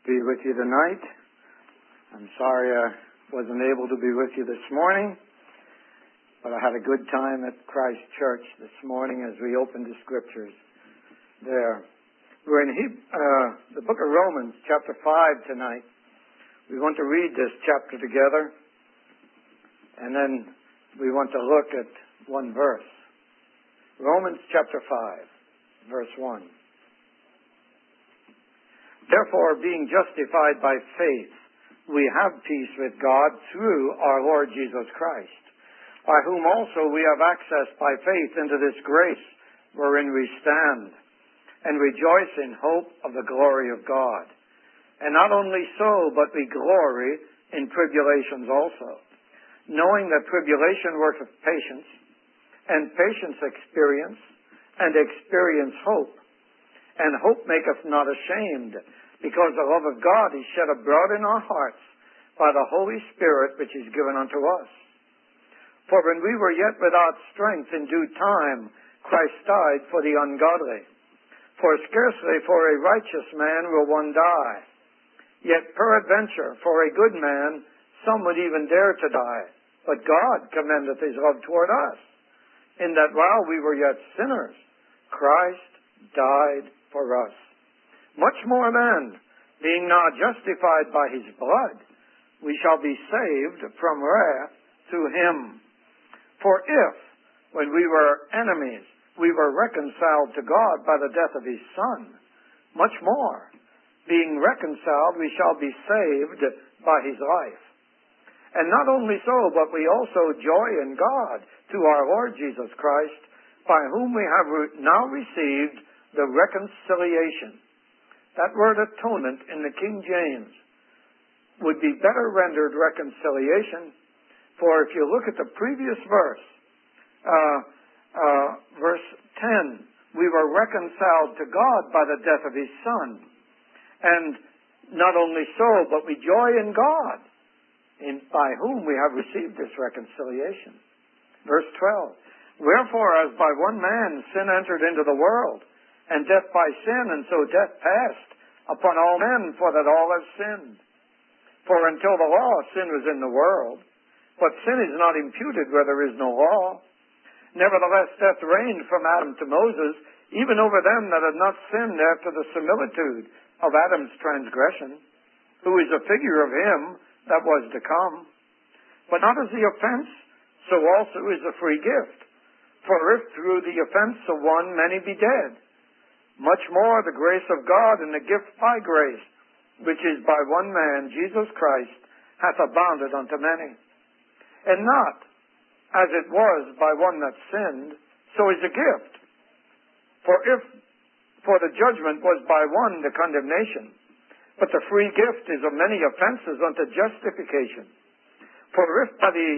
be with you tonight. I'm sorry I wasn't able to be with you this morning, but I had a good time at Christ Church this morning as we opened the Scriptures there. We're in the book of Romans, chapter 5 tonight. We want to read this chapter together, and then we want to look at one verse. Romans chapter 5, verse 1. Therefore, being justified by faith, we have peace with God through our Lord Jesus Christ, by whom also we have access by faith into this grace wherein we stand, and rejoice in hope of the glory of God. And not only so, but we glory in tribulations also, knowing that tribulation worketh patience, and patience experience, and experience hope. And hope maketh not ashamed, because the love of God is shed abroad in our hearts by the Holy Spirit which is given unto us. For when we were yet without strength, in due time Christ died for the ungodly. For scarcely for a righteous man will one die. Yet peradventure for a good man some would even dare to die. But God commendeth his love toward us, in that while we were yet sinners, Christ died for us. Much more then, being now justified by his blood, we shall be saved from wrath through him. For if, when we were enemies, we were reconciled to God by the death of his Son, much more, being reconciled, we shall be saved by his life. And not only so, but we also joy in God through our Lord Jesus Christ, by whom we have now received the reconciliation. That word atonement in the King James would be better rendered reconciliation, for if you look at the previous verse, verse 10, we were reconciled to God by the death of his Son. And not only so, but we joy in God, by whom we have received this reconciliation. Verse 12, wherefore as by one man sin entered into the world, and death by sin, and so death passed upon all men, for that all have sinned. For until the law, sin was in the world, but sin is not imputed where there is no law. Nevertheless, death reigned from Adam to Moses, even over them that had not sinned after the similitude of Adam's transgression, who is a figure of him that was to come. But not as the offense, so also is the free gift. For if through the offense of one many be dead, much more the grace of God and the gift by grace, which is by one man, Jesus Christ, hath abounded unto many. And not, as it was by one that sinned, so is the gift. For the judgment was by one the condemnation, but the free gift is of many offenses unto justification. For if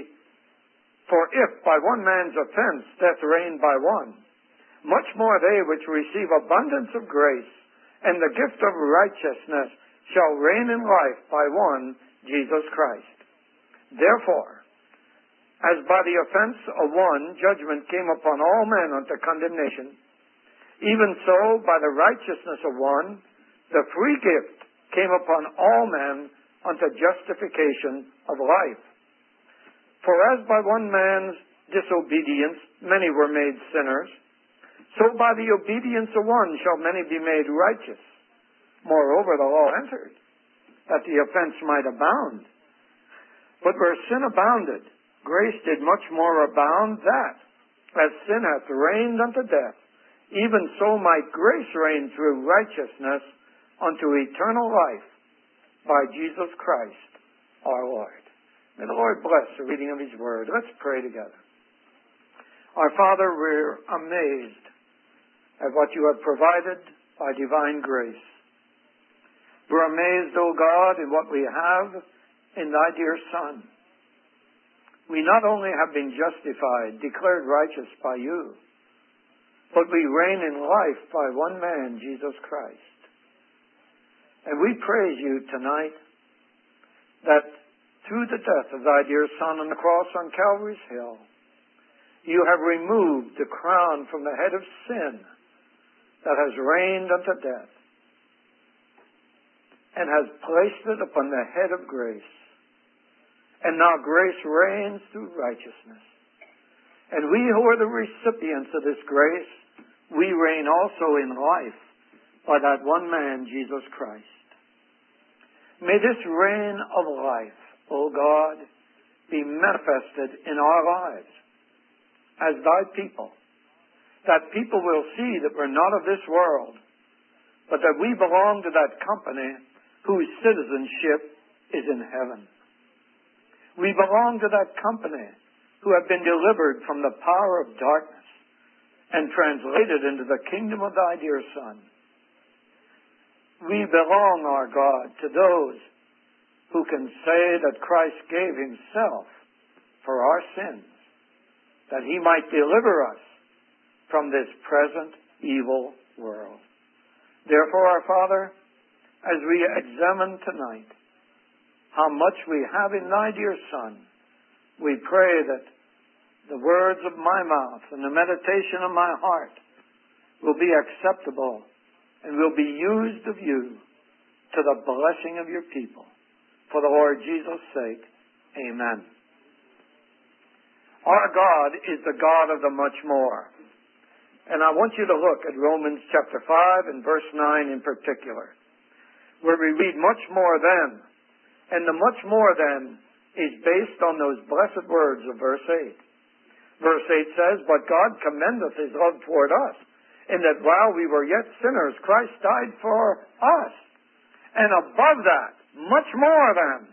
by one man's offense death reigned by one, much more they which receive abundance of grace and the gift of righteousness shall reign in life by one, Jesus Christ. Therefore, as by the offense of one judgment came upon all men unto condemnation, even so by the righteousness of one the free gift came upon all men unto justification of life. For as by one man's disobedience many were made sinners, so by the obedience of one shall many be made righteous. Moreover, the law entered, that the offense might abound. But where sin abounded, grace did much more abound, that, as sin hath reigned unto death, even so might grace reign through righteousness unto eternal life by Jesus Christ our Lord. May the Lord bless the reading of his word. Let's pray together. Our Father, we're amazed at what you have provided by divine grace. We're amazed, O God, in what we have in thy dear Son. We not only have been justified, declared righteous by you, but we reign in life by one man, Jesus Christ. And we praise you tonight that through the death of thy dear Son on the cross on Calvary's Hill, you have removed the crown from the head of sin that has reigned unto death. and has placed it upon the head of grace. And now grace reigns through righteousness. And we who are the recipients of this grace, we reign also in life by that one man, Jesus Christ. May this reign of life, O God, be manifested in our lives as thy people, that people will see that we're not of this world, but that we belong to that company whose citizenship is in heaven. We belong to that company who have been delivered from the power of darkness and translated into the kingdom of thy dear Son. We belong, our God, to those who can say that Christ gave himself for our sins, that he might deliver us from this present evil world. Therefore, our Father, as we examine tonight how much we have in thy dear Son, we pray that the words of my mouth and the meditation of my heart will be acceptable and will be used of you to the blessing of your people. For the Lord Jesus' sake, amen. Our God is the God of the much more. And I want you to look at Romans chapter 5 and verse 9 in particular, where we read much more than. And the much more than is based on those blessed words of verse 8. Verse 8 says, "But God commendeth his love toward us, in that while we were yet sinners, Christ died for us. And above that, much more than,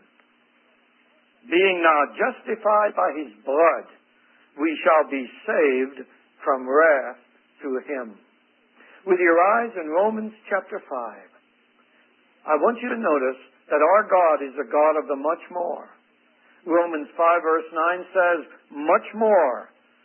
being now justified by his blood, we shall be saved from wrath through him." With your eyes in Romans chapter 5, I want you to notice that our God is a God of the much more. Romans 5 verse 9 says, "Much more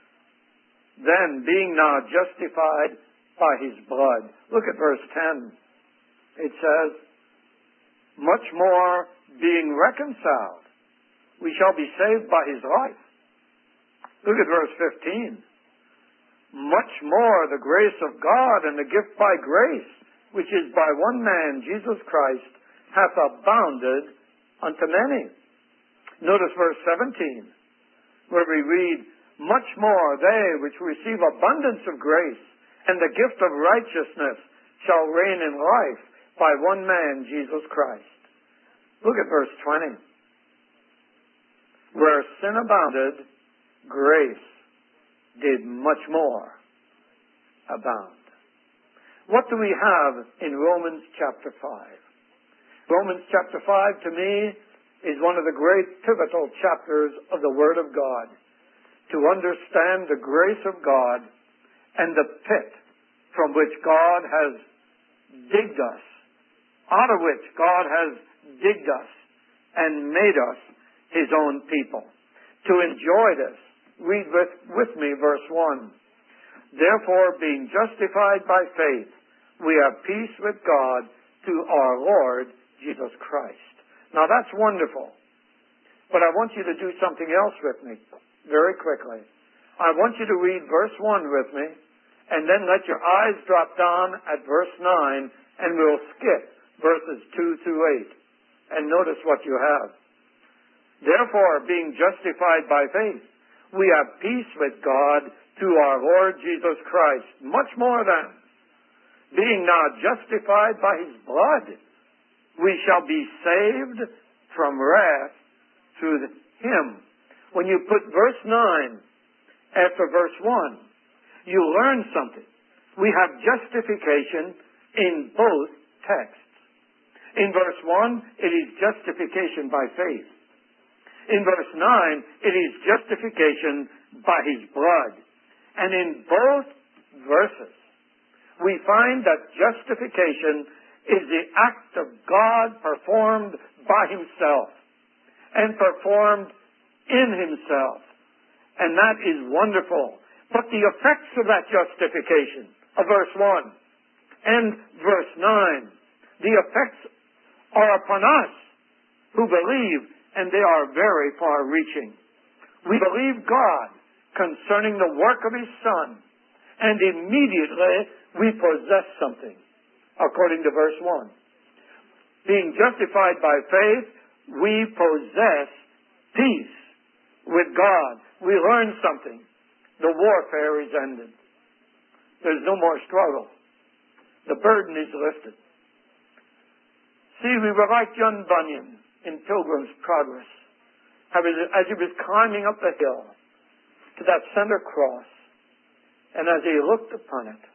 than being now justified by his blood." Look at verse 10. It says, "Much more being reconciled, we shall be saved by his life." Look at verse 15. "Much more the grace of God and the gift by grace, which is by one man, Jesus Christ, hath abounded unto many." Notice verse 17, where we read, "Much more they which receive abundance of grace and the gift of righteousness shall reign in life by one man, Jesus Christ." Look at verse 20. "Where sin abounded, grace did much more abound." What do we have in Romans chapter 5? Romans chapter 5, to me, is one of the great pivotal chapters of the Word of God, to understand the grace of God and the pit from which God has digged us, out of which God has digged us and made us his own people. To enjoy this, read with me verse 1. "Therefore, being justified by faith, we have peace with God through our Lord Jesus Christ." Now that's wonderful. But I want you to do something else with me very quickly. I want you to read verse 1 with me, and then let your eyes drop down at verse 9, and we'll skip verses 2 through 8. And notice what you have. "Therefore, being justified by faith, we have peace with God through our Lord Jesus Christ, much more than, being now justified by his blood, we shall be saved from wrath through him." When you put verse 9 after verse 1, you learn something. We have justification in both texts. In verse 1, it is justification by faith. In verse 9, it is justification by his blood. And in both verses, we find that justification is the act of God performed by himself and performed in himself. And that is wonderful. But the effects of that justification, of verse 1 and verse 9, the effects are upon us who believe, and they are very far-reaching. We believe God concerning the work of his Son, and immediately we possess something, according to verse 1. Being justified by faith, we possess peace with God. We learn something. The warfare is ended. There's no more struggle. The burden is lifted. See, we were like John Bunyan in Pilgrim's Progress. As he was climbing up the hill to that center cross, and as he looked upon it,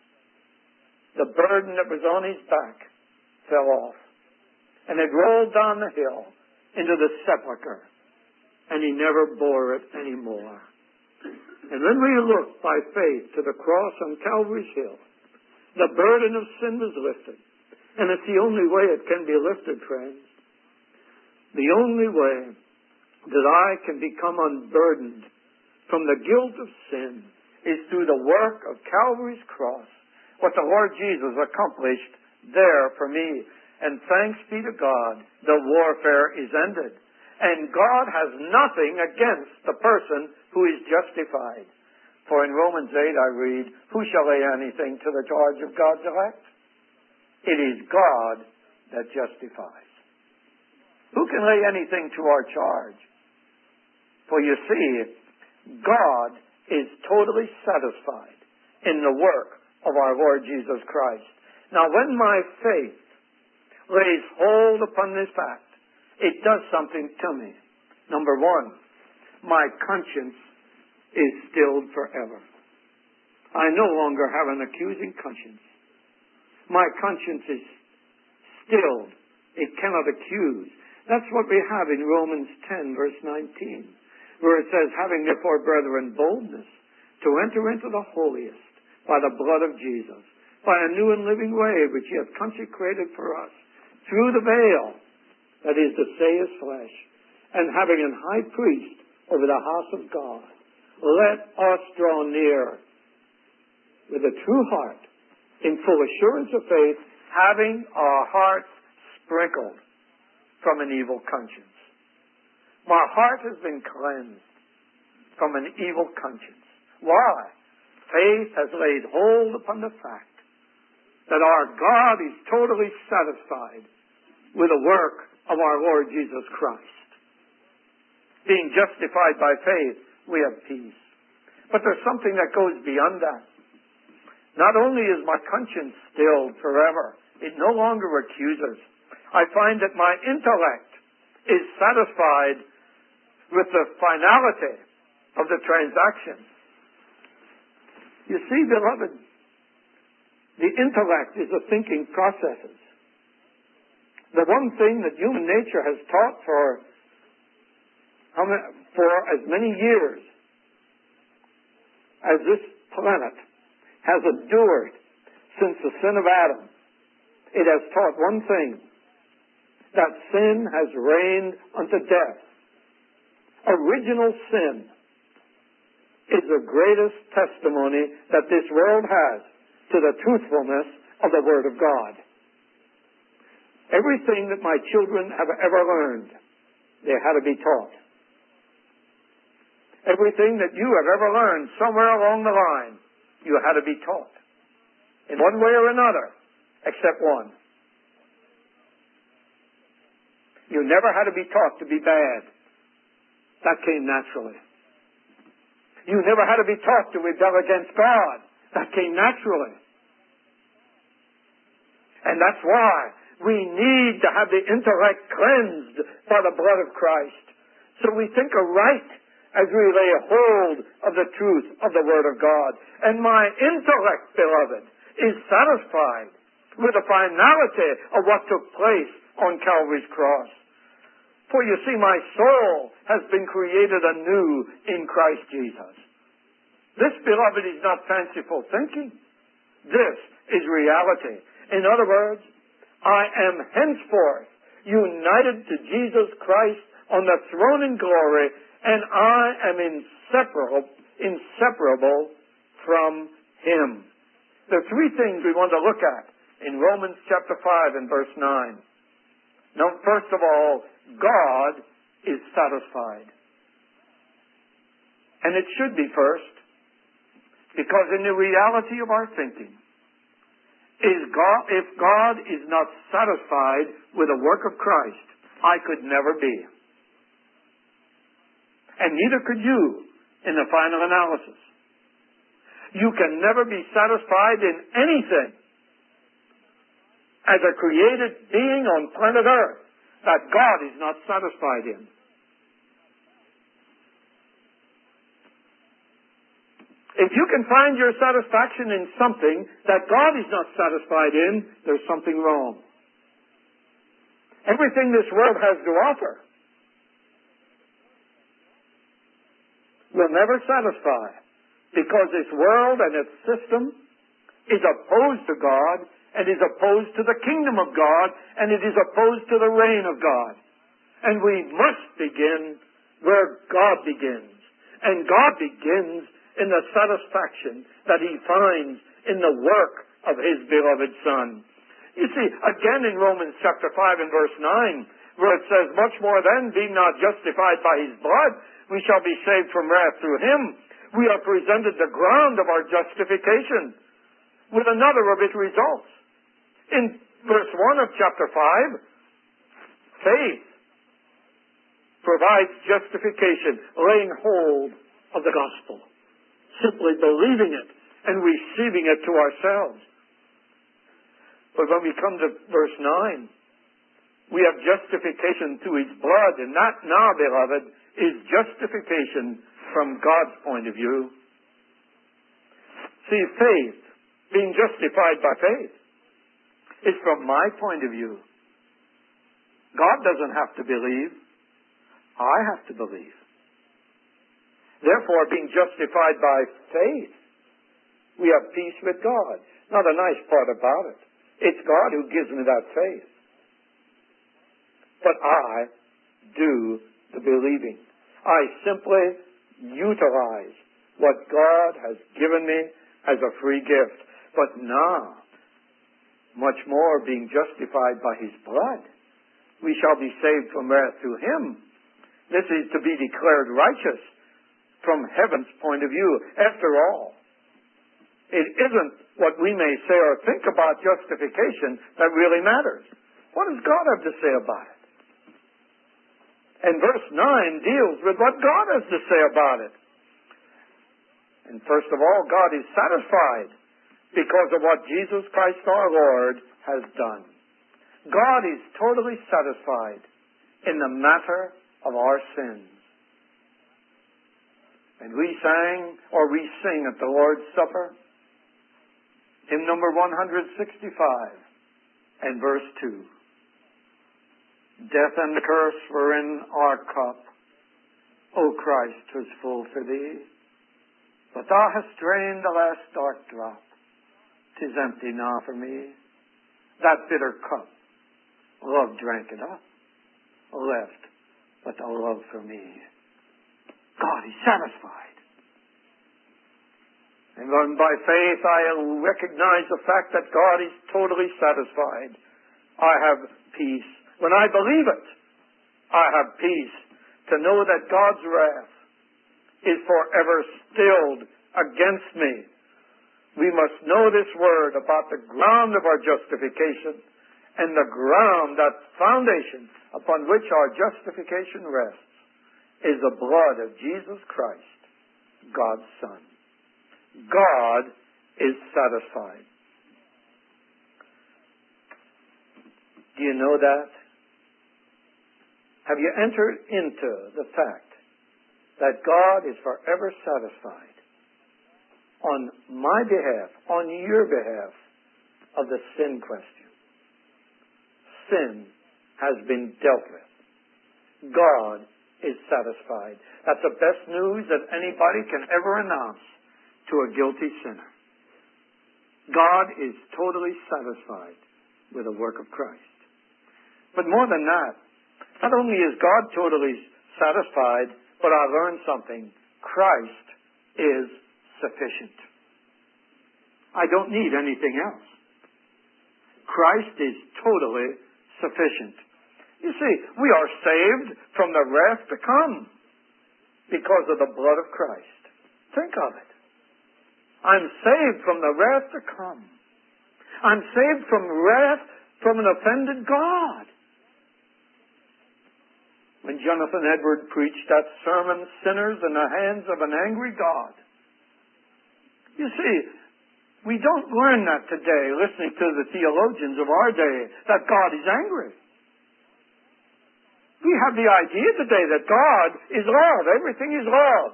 the burden that was on his back fell off. And it rolled down the hill into the sepulchre. And he never bore it anymore. And when we look by faith to the cross on Calvary's Hill, the burden of sin was lifted. And it's the only way it can be lifted, friends. The only way that I can become unburdened from the guilt of sin is through the work of Calvary's cross, what the Lord Jesus accomplished there for me. And thanks be to God, the warfare is ended. And God has nothing against the person who is justified. For in Romans 8 I read, who shall lay anything to the charge of God's elect? It is God that justifies. Who can lay anything to our charge? For you see, God is totally satisfied in the work of our Lord Jesus Christ. Now, when my faith lays hold upon this fact, it does something to me. Number one, my conscience is stilled forever. I no longer have an accusing conscience. My conscience is stilled. It cannot accuse. That's what we have in Romans 10, verse 19, where it says, having therefore, brethren, boldness to enter into the holiest by the blood of Jesus, by a new and living way which he hath consecrated for us, through the veil, that is to say, his flesh, and having an high priest over the house of God, let us draw near with a true heart, in full assurance of faith, having our hearts sprinkled from an evil conscience. My heart has been cleansed from an evil conscience. Why? Faith has laid hold upon the fact that our God is totally satisfied with the work of our Lord Jesus Christ. Being justified by faith, we have peace. But there's something that goes beyond that. Not only is my conscience stilled forever, it no longer accuses. I find that my intellect is satisfied with the finality of the transaction. You see, beloved, the intellect is the thinking processes. The one thing that human nature has taught for as many years as this planet has endured since the sin of Adam, it has taught one thing, that sin has reigned unto death. Original sin is the greatest testimony that this world has to the truthfulness of the Word of God. Everything that my children have ever learned, they had to be taught. Everything that you have ever learned somewhere along the line, you had to be taught. In one way or another, except one. You never had to be taught to be bad. That came naturally. You never had to be taught to rebel against God. That came naturally. And that's why we need to have the intellect cleansed by the blood of Christ. So we think aright as we lay hold of the truth of the Word of God. And my intellect, beloved, is satisfied with the finality of what took place on Calvary's cross. For you see, my soul has been created anew in Christ Jesus. This, beloved, is not fanciful thinking. This is reality. In other words, I am henceforth united to Jesus Christ on the throne in glory, and I am inseparable from Him. There are three things we want to look at in Romans chapter 5 and verse 9. Now, first of all, God is satisfied. And it should be first, because in the reality of our thinking, If God is not satisfied with the work of Christ, I could never be. And neither could you in the final analysis. You can never be satisfied in anything as a created being on planet Earth that God is not satisfied in. If you can find your satisfaction in something that God is not satisfied in, there's something wrong. Everything this world has to offer will never satisfy, because this world and its system is opposed to God, and is opposed to the kingdom of God, and it is opposed to the reign of God. And we must begin where God begins. And God begins in the satisfaction that He finds in the work of His beloved Son. You see, again in Romans chapter 5 and verse 9, where it says, much more then, being not justified by His blood, we shall be saved from wrath through Him. We are presented the ground of our justification with another of its results. In verse 1 of chapter 5, faith provides justification, laying hold of the gospel, simply believing it and receiving it to ourselves. But when we come to verse 9, we have justification through His blood, and that now, beloved, is justification from God's point of view. See, faith, being justified by faith, is from my point of view. God doesn't have to believe. I have to believe. Therefore, being justified by faith, we have peace with God. Now, the nice part about it, it's God who gives me that faith. But I do the believing. I simply utilize what God has given me as a free gift. But now, much more being justified by His blood, we shall be saved from wrath through Him. This is to be declared righteous from heaven's point of view. After all, it isn't what we may say or think about justification that really matters. What does God have to say about it? And verse 9 deals with what God has to say about it. And first of all, God is satisfied because of what Jesus Christ our Lord has done. God is totally satisfied in the matter of our sins. And we sing at the Lord's Supper, hymn number 165 and verse 2. Death and curse were in our cup. O Christ, 'twas full for Thee. But Thou hast drained the last dark drop. 'Tis empty now for me. That bitter cup, love drank it up, left but the love for me. God is satisfied. And when by faith I recognize the fact that God is totally satisfied, I have peace. When I believe it, I have peace to know that God's wrath is forever stilled against me. We must know this word about the ground of our justification, and the ground, that foundation upon which our justification rests, is the blood of Jesus Christ, God's Son. God is satisfied. Do you know that? Have you entered into the fact that God is forever satisfied on my behalf, on your behalf, of the sin question? Sin has been dealt with. God is satisfied. That's the best news that anybody can ever announce to a guilty sinner. God is totally satisfied with the work of Christ. But more than that, not only is God totally satisfied, but I learned something. Christ is sufficient. I don't need anything else. Christ is totally sufficient. You see, we are saved from the wrath to come because of the blood of Christ. Think of it. I'm saved from the wrath to come. I'm saved from wrath from an offended God. When Jonathan Edwards preached that sermon, Sinners in the Hands of an Angry God. You see, we don't learn that today, listening to the theologians of our day, that God is angry. We have the idea today that God is love. Everything is love.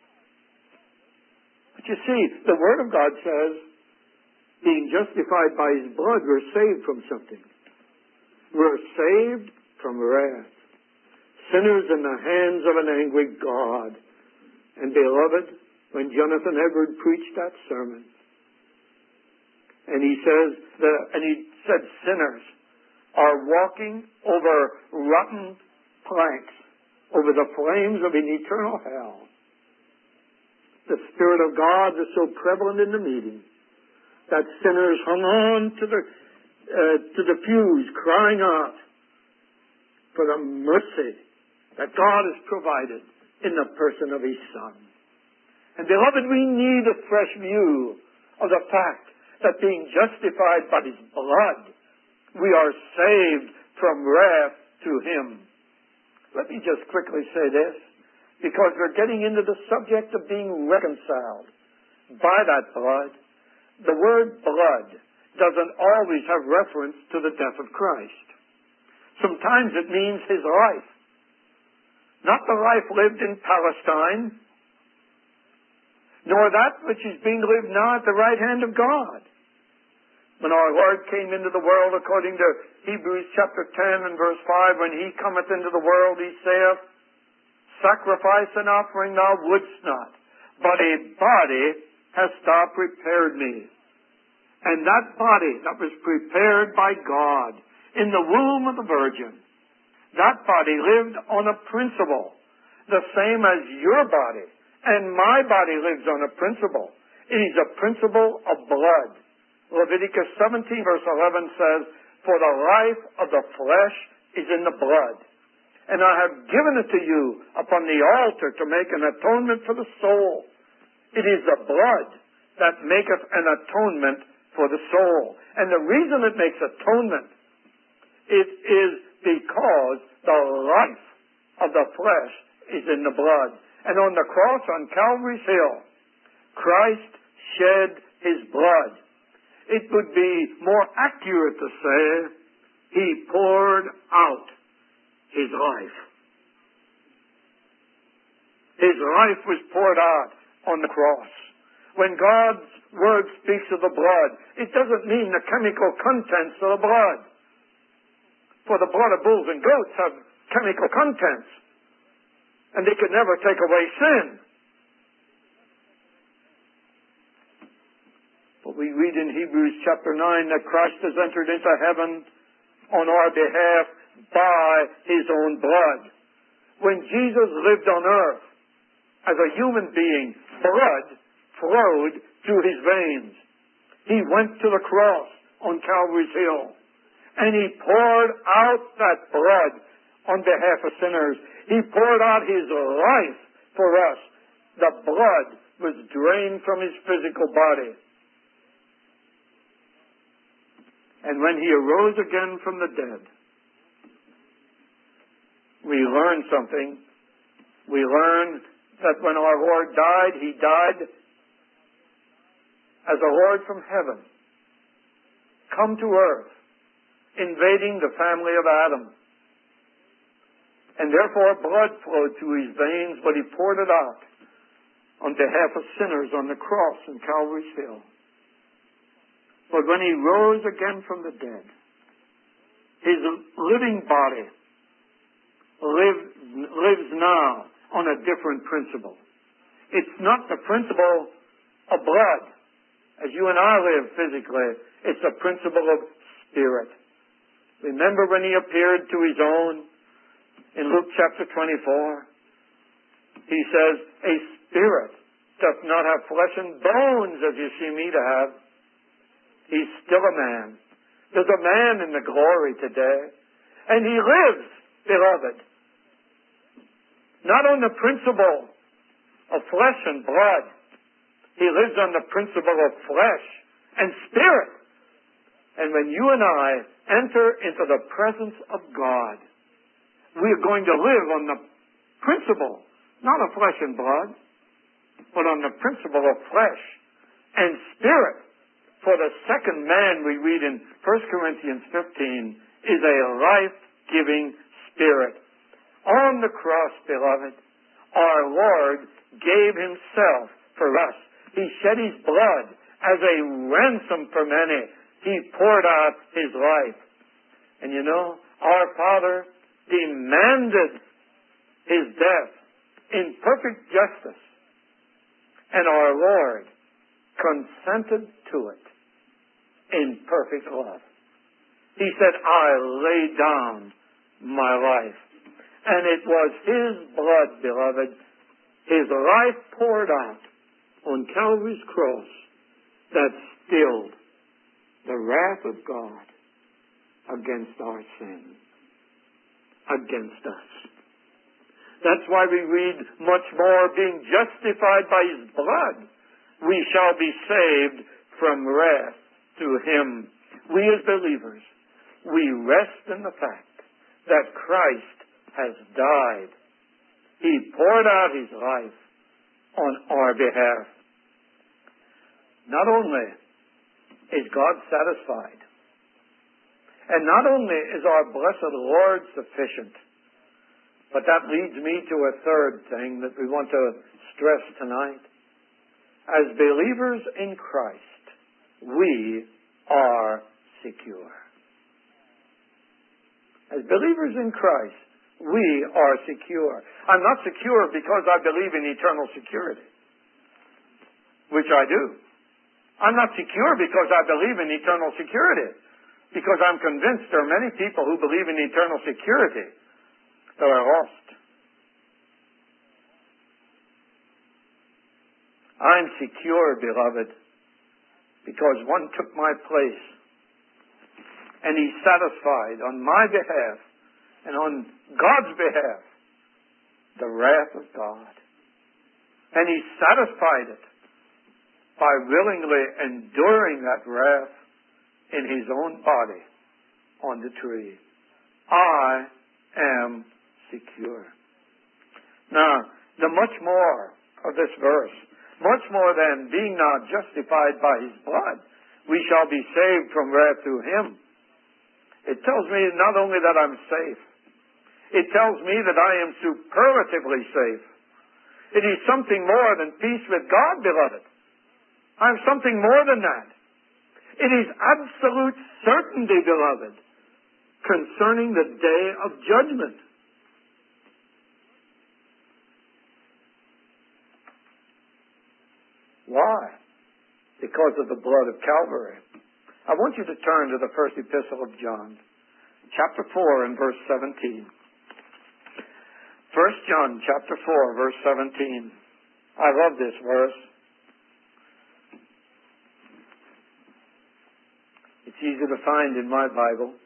But you see, the Word of God says, being justified by His blood, we're saved from something. We're saved from wrath. Sinners in the hands of an angry God. And beloved, when Jonathan Edwards preached that sermon, and he said sinners are walking over rotten planks, over the flames of an eternal hell. The Spirit of God was so prevalent in the meeting that sinners hung on to the pews, crying out for the mercy that God has provided in the person of His Son. And beloved, we need a fresh view of the fact that being justified by His blood, we are saved from wrath through Him. Let me just quickly say this, because we're getting into the subject of being reconciled by that blood. The word blood doesn't always have reference to the death of Christ. Sometimes it means His life. Not the life lived in Palestine, nor that which is being lived now at the right hand of God. When our Lord came into the world, according to Hebrews chapter 10 and verse 5, when He cometh into the world, He saith, Sacrifice and offering thou wouldst not, but a body hast thou prepared me. And that body that was prepared by God in the womb of the Virgin, that body lived on a principle, the same as your body and my body lives on a principle. It is a principle of blood. Leviticus 17 verse 11 says, For the life of the flesh is in the blood, and I have given it to you upon the altar to make an atonement for the soul. It is the blood that maketh an atonement for the soul. And the reason it makes atonement, it is because the life of the flesh is in the blood. And on the cross on Calvary's Hill, Christ shed His blood. It would be more accurate to say He poured out His life. His life was poured out on the cross. When God's Word speaks of the blood, it doesn't mean the chemical contents of the blood. For the blood of bulls and goats have chemical contents, and they could never take away sin. But we read in Hebrews chapter 9 that Christ has entered into heaven on our behalf by His own blood. When Jesus lived on earth as a human being, blood flowed through His veins. He went to the cross on Calvary's Hill, and He poured out that blood on behalf of sinners. He poured out His life for us. The blood was drained from His physical body. And when He arose again from the dead, we learn something. We learn that when our Lord died, He died as a Lord from heaven, come to earth, invading the family of Adam. And therefore blood flowed through His veins, but He poured it out on behalf of sinners on the cross in Calvary's Hill. But when He rose again from the dead, His living body lives now on a different principle. It's not the principle of blood, as you and I live physically. It's a principle of spirit. Remember when He appeared to His own in Luke chapter 24? He says, a spirit doth not have flesh and bones as you see me to have. He's still a man. There's a man in the glory today. And He lives, beloved, not on the principle of flesh and blood. He lives on the principle of flesh and spirit. And when you and I enter into the presence of God, we are going to live on the principle, not of flesh and blood, but on the principle of flesh and spirit. For the second man, we read in 1 Corinthians 15, is a life-giving spirit. On the cross, beloved, our Lord gave himself for us. He shed his blood as a ransom for many. He poured out his life. And you know, our Father demanded his death in perfect justice. And our Lord consented to it in perfect love. He said, I lay down my life. And it was his blood, beloved, his life poured out on Calvary's cross that stilled the wrath of God against our sin, against us. That's why we read much more, being justified by his blood, we shall be saved from wrath through him. We as believers, we rest in the fact that Christ has died. He poured out his life on our behalf. Not only is God satisfied, and not only is our blessed Lord sufficient, but that leads me to a third thing that we want to stress tonight. As believers in Christ, we are secure. As believers in Christ, we are secure. I'm not secure because I believe in eternal security, which I do. I'm not secure because I believe in eternal security, because I'm convinced there are many people who believe in eternal security that are lost. I'm secure, beloved, because one took my place, and he satisfied on my behalf and on God's behalf the wrath of God. And he satisfied it by willingly enduring that wrath in his own body on the tree. I am secure. Now, the much more of this verse, much more than being now justified by his blood, we shall be saved from wrath through him. It tells me not only that I'm safe, it tells me that I am superlatively safe. It is something more than peace with God, beloved. I'm something more than that. It is absolute certainty, beloved, concerning the day of judgment. Why? Because of the blood of Calvary. I want you to turn to the first epistle of John, chapter 4 and verse 17. 1 John chapter 4, verse 17. I love this verse. It's easy to find in my Bible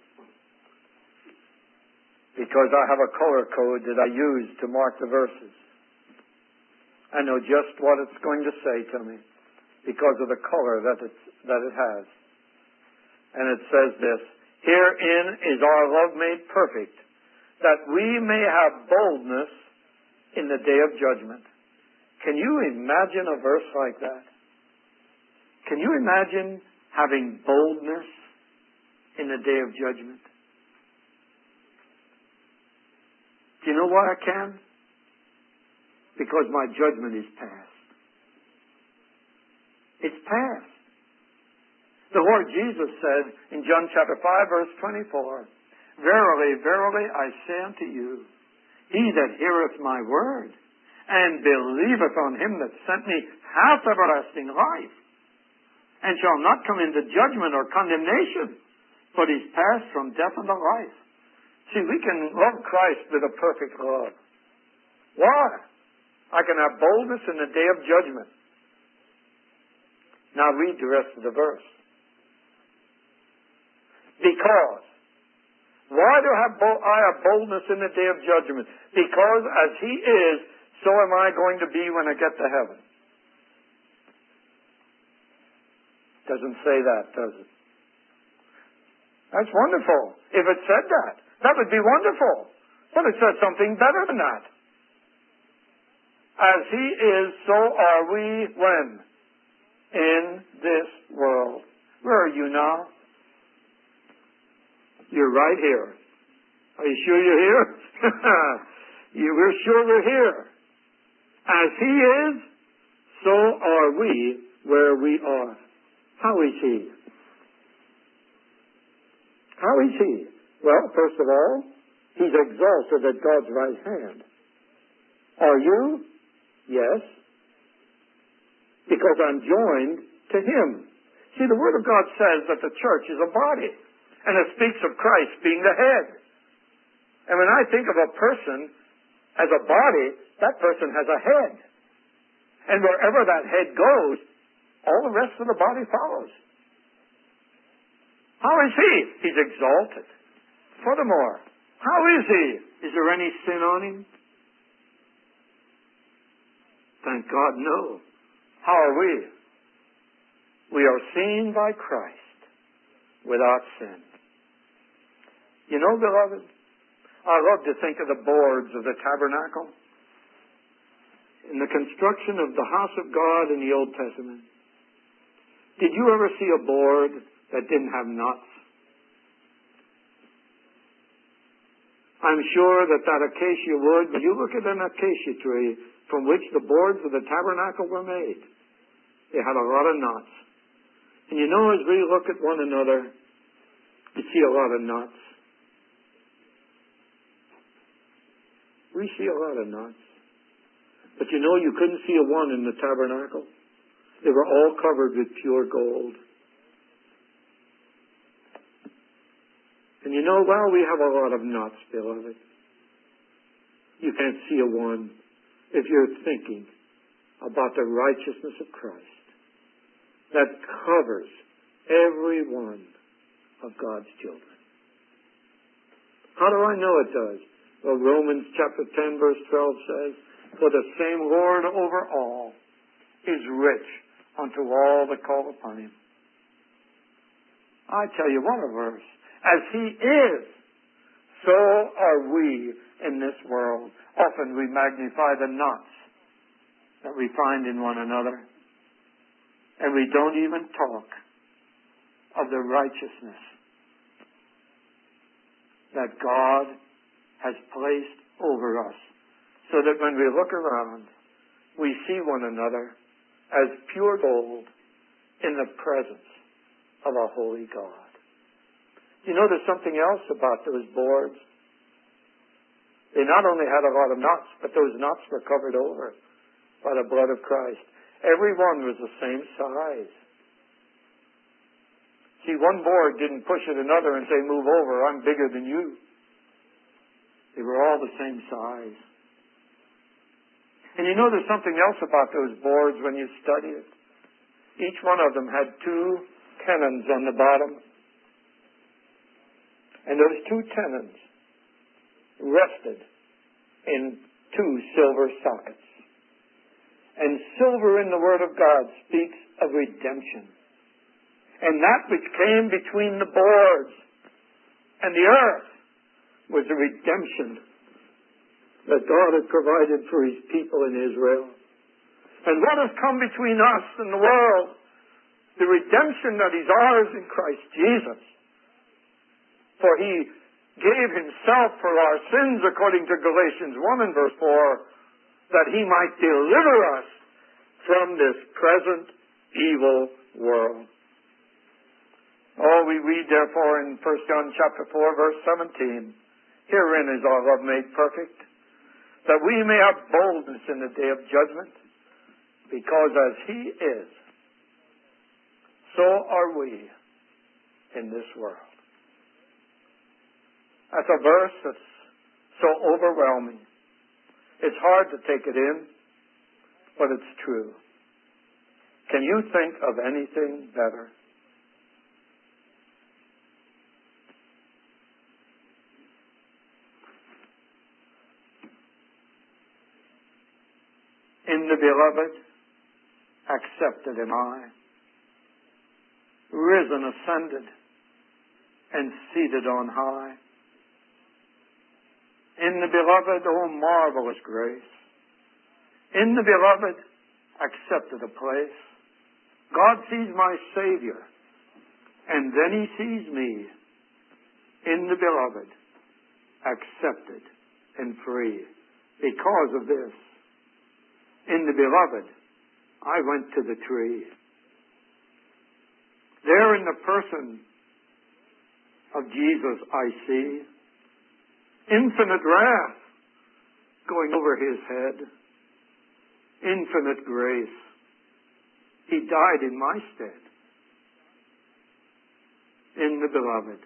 because I have a color code that I use to mark the verses. I know just what it's going to say to me because of the color that it has. And it says this, herein is our love made perfect, that we may have boldness in the day of judgment. Can you imagine a verse like that? Can you imagine having boldness in the day of judgment? Do you know why I can? Because my judgment is past. It's past. The Lord Jesus said in John chapter 5, verse 24, Verily, verily, I say unto you, he that heareth my word, and believeth on him that sent me, hath everlasting life, and shall not come into judgment or condemnation, but is passed from death unto life. See, we can love Christ with a perfect love. Why? I can have boldness in the day of judgment. Now read the rest of the verse. Because. Why do I have boldness in the day of judgment? Because as he is, so am I going to be when I get to heaven. Doesn't say that, does it? That's wonderful. If it said that, that would be wonderful. But it says something better than that. As He is, so are we when? In this world. Where are you now? You're right here. Are you sure you're here? We're sure we're here. As He is, so are we where we are. How is He? How is He? Well, first of all, He's exalted at God's right hand. Are you? Yes. Because I'm joined to Him. See, the Word of God says that the church is a body, and it speaks of Christ being the head. And when I think of a person as a body, that person has a head. And wherever that head goes, all the rest of the body follows. How is He? He's exalted. Furthermore, how is He? Is there any sin on Him? Thank God, no. How are we? We are seen by Christ without sin. You know, beloved, I love to think of the boards of the tabernacle. In the construction of the house of God in the Old Testament, did you ever see a board that didn't have nuts? I'm sure that acacia wood, when you look at an acacia tree from which the boards of the tabernacle were made, they had a lot of nuts. And you know, as we look at one another, you see a lot of nuts. We see a lot of nuts. But you know, you couldn't see a one in the tabernacle. They were all covered with pure gold. And you know, while we have a lot of nuts, beloved, you can't see a one if you're thinking about the righteousness of Christ that covers every one of God's children. How do I know it does? Well, Romans chapter 10, verse 12 says, "For the same Lord over all is rich unto all that call upon Him." I tell you what a verse. As He is, so are we in this world. Often we magnify the knots that we find in one another, and we don't even talk of the righteousness that God has placed over us, so that when we look around, we see one another as pure gold in the presence of a holy God. You know, there's something else about those boards. They not only had a lot of knots, but those knots were covered over by the blood of Christ. Every one was the same size. See, one board didn't push at another and say, "Move over, I'm bigger than you." They were all the same size. And you know, there's something else about those boards when you study it. Each one of them had two tenons on the bottom. And those two tenons rested in two silver sockets. And silver in the Word of God speaks of redemption. And that which came between the boards and the earth was the redemption that God had provided for His people in Israel. And what has come between us and the world? The redemption that is ours in Christ Jesus. For He gave Himself for our sins, according to Galatians 1 and verse 4, that He might deliver us from this present evil world. Oh, we read therefore in 1 John chapter 4, verse 17, "Herein is our love made perfect, that we may have boldness in the day of judgment, because as He is, so are we in this world." That's a verse that's so overwhelming. It's hard to take it in, but it's true. Can you think of anything better? In the Beloved, accepted am I, risen, ascended, and seated on high. In the beloved, oh marvelous grace. In the beloved, accepted a place. God sees my Savior, and then He sees me. In the beloved, accepted and free. Because of this, in the beloved, I went to the tree. There in the person of Jesus I see infinite wrath going over His head, infinite grace. He died in my stead. In the beloved.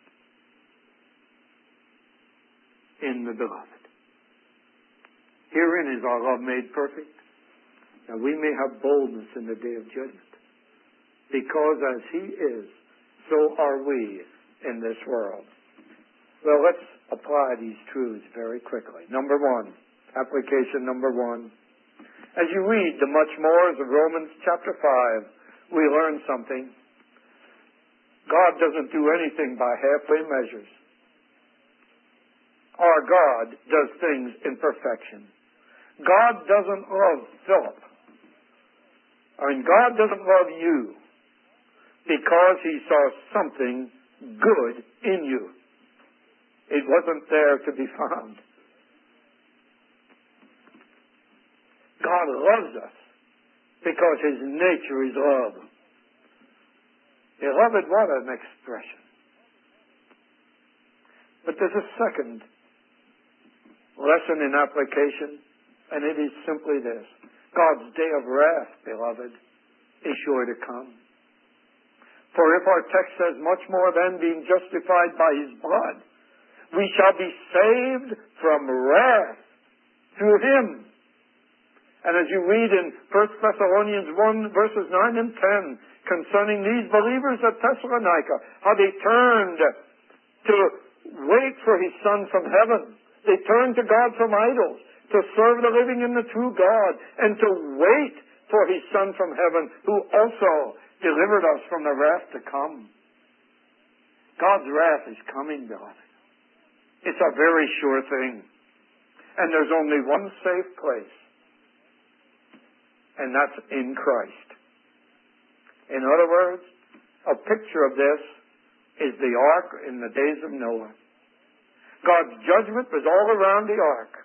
In the beloved. Herein is our love made perfect, that we may have boldness in the day of judgment. Because as He is, so are we in this world. Well, let's apply these truths very quickly. Number one, application number one. As you read the much mores of Romans chapter 5, we learn something. God doesn't do anything by halfway measures. Our God does things in perfection. God doesn't love Philip. God doesn't love you because He saw something good in you. It wasn't there to be found. God loves us because His nature is love. Beloved, what an expression. But there's a second lesson in application, and it is simply this. God's day of wrath, beloved, is sure to come. For if our text says much more than being justified by His blood, we shall be saved from wrath through Him. And as you read in 1 Thessalonians 1, verses 9 and 10, concerning these believers at Thessalonica, how they turned to wait for His Son from heaven. They turned to God from idols, to serve the living and the true God, and to wait for His Son from heaven, who also delivered us from the wrath to come. God's wrath is coming, beloved. It's a very sure thing. And there's only one safe place, and that's in Christ. In other words, a picture of this is the ark in the days of Noah. God's judgment was all around the ark.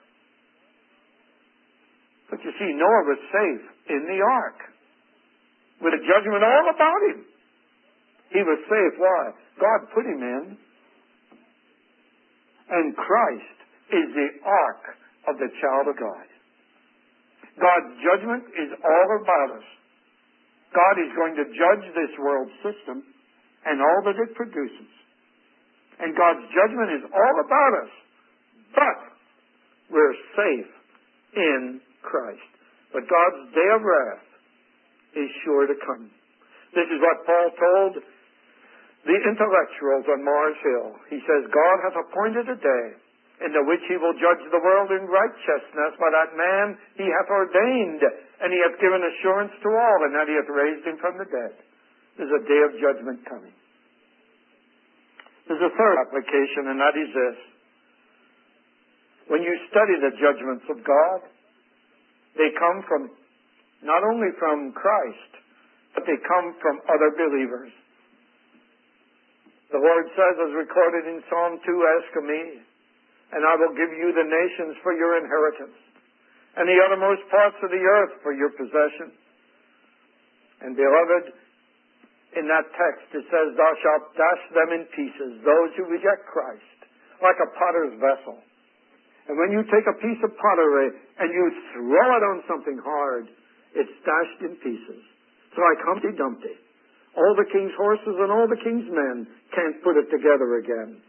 But you see, Noah was safe in the ark, with a judgment all about him. He was safe. Why? God put him in. And Christ is the ark of the child of God. God's judgment is all about us. God is going to judge this world system and all that it produces. And God's judgment is all about us. But we're safe in Christ. But God's day of wrath is sure to come. This is what Paul told the intellectuals on Mars Hill. He says, God hath appointed a day in the which He will judge the world in righteousness by that man He hath ordained, and He hath given assurance to all, and that He hath raised him from the dead. There's a day of judgment coming. There's a third application, and that is this. When you study the judgments of God, they come from, not only from Christ, but they come from other believers. The Lord says, as recorded in Psalm 2, ask of me, and I will give you the nations for your inheritance, and the uttermost parts of the earth for your possession. And beloved, in that text it says, thou shalt dash them in pieces, those who reject Christ, like a potter's vessel. And when you take a piece of pottery and you throw it on something hard, it's dashed in pieces. It's like Humpty Dumpty. All the king's horses and all the king's men can't put it together again.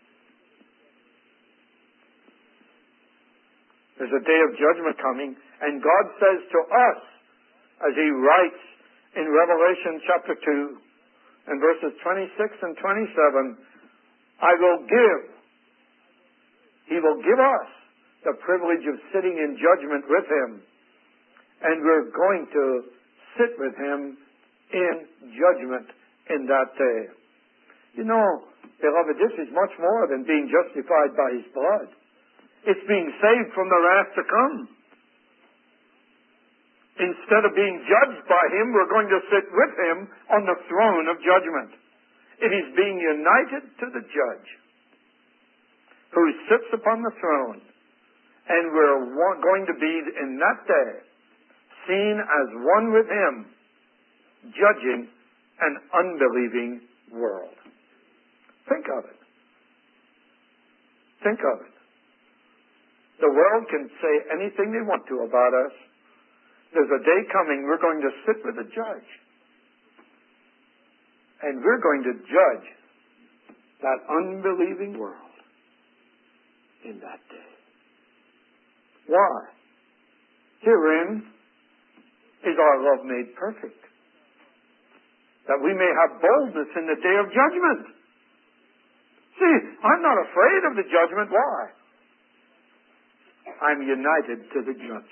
There's a day of judgment coming, and God says to us, as He writes in Revelation chapter 2, and verses 26 and 27, I will give. He will give us the privilege of sitting in judgment with Him, and we're going to sit with Him in judgment in that day. You know, beloved, this is much more than being justified by His blood. It's being saved from the wrath to come. Instead of being judged by Him, we're going to sit with Him on the throne of judgment. It is being united to the Judge who sits upon the throne. And we're going to be, in that day, seen as one with Him, judging an unbelieving world. Think of it. Think of it. The world can say anything they want to about us. There's a day coming we're going to sit with the Judge. And we're going to judge that unbelieving world in that day. Why? Herein is our love made perfect, that we may have boldness in the day of judgment. See, I'm not afraid of the judgment. Why? I'm united to the Judge.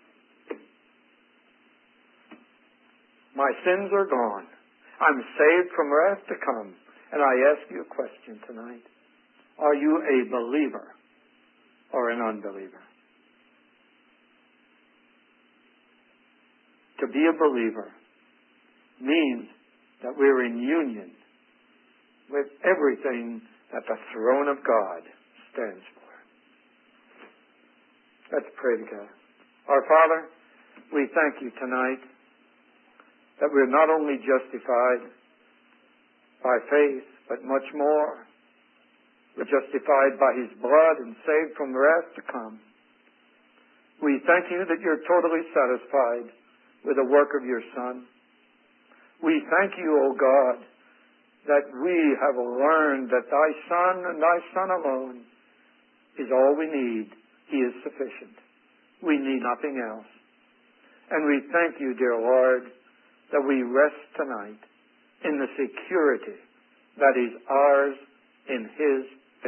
My sins are gone. I'm saved from wrath to come. And I ask you a question tonight. Are you a believer or an unbeliever? To be a believer means that we're in union with everything that the throne of God stands for. Let's pray together. Our Father, we thank you tonight that we're not only justified by faith, but much more. We're justified by His blood and saved from wrath to come. We thank you that you're totally satisfied with the work of your Son. We thank you, O God, that we have learned that thy Son and thy Son alone is all we need. He is sufficient. We need nothing else. And we thank you, dear Lord, that we rest tonight in the security that is ours in His